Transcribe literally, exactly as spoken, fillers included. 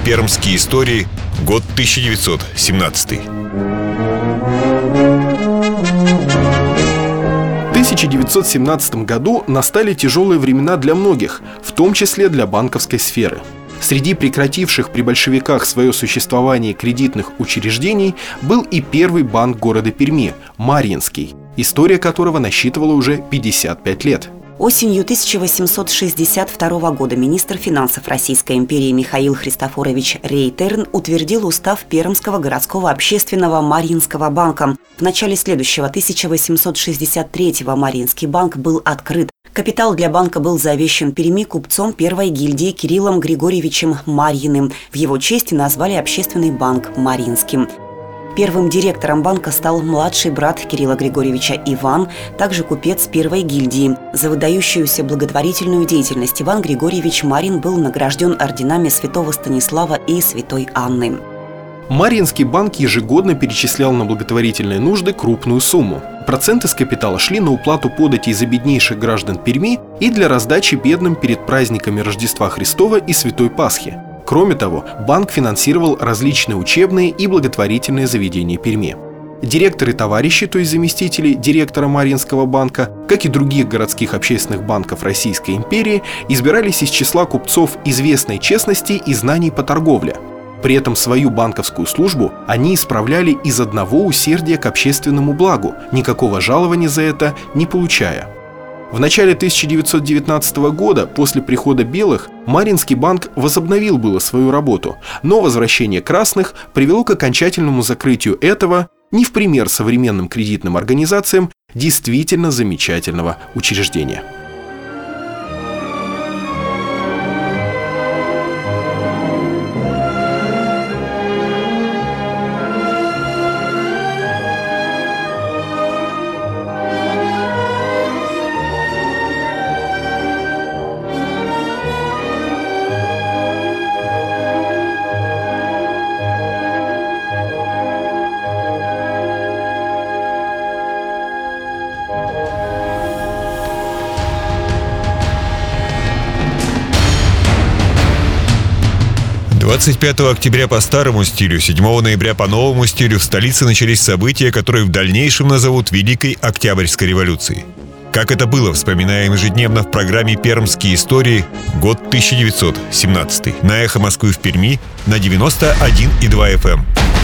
«Пермские истории», год тысяча девятьсот семнадцатый. В тысяча девятьсот семнадцатом году настали тяжелые времена для многих, в том числе для банковской сферы. Среди прекративших при большевиках свое существование кредитных учреждений был и первый банк города Перми – Марьинский, история которого насчитывала уже пятьдесят пять лет. Осенью тысяча восемьсот шестьдесят второго года министр финансов Российской империи Михаил Христофорович Рейтерн утвердил устав Пермского городского общественного Марьинского банка. В начале следующего тысяча восемьсот шестьдесят третьего Марьинский банк был открыт. Капитал для банка был завещан Перми купцом первой гильдии Кириллом Григорьевичем Марьиным. В его честь назвали общественный банк Марьинским. Первым директором банка стал младший брат Кирилла Григорьевича Иван, также купец первой гильдии. За выдающуюся благотворительную деятельность Иван Григорьевич Марьин был награжден орденами святого Станислава и святой Анны. Марьинский банк ежегодно перечислял на благотворительные нужды крупную сумму. Проценты с капитала шли на уплату податей за беднейших граждан Перми и для раздачи бедным перед праздниками Рождества Христова и Святой Пасхи. Кроме того, банк финансировал различные учебные и благотворительные заведения Перми. Директоры товарищи, то есть заместители директора Марьинского банка, как и других городских общественных банков Российской империи, избирались из числа купцов известной честности и знаний по торговле. При этом свою банковскую службу они исправляли из одного усердия к общественному благу, никакого жалования за это не получая. В начале тысяча девятьсот девятнадцатого года, после прихода белых, Марьинский банк возобновил было свою работу, но возвращение красных привело к окончательному закрытию этого, не в пример современным кредитным организациям, действительно замечательного учреждения. двадцать пятого октября по старому стилю, седьмого ноября по новому стилю в столице начались события, которые в дальнейшем назовут Великой Октябрьской революцией. Как это было, вспоминаем ежедневно в программе «Пермские истории», год тысяча девятьсот семнадцатый. На Эхо Москвы в Перми на девяносто один и два эф эм.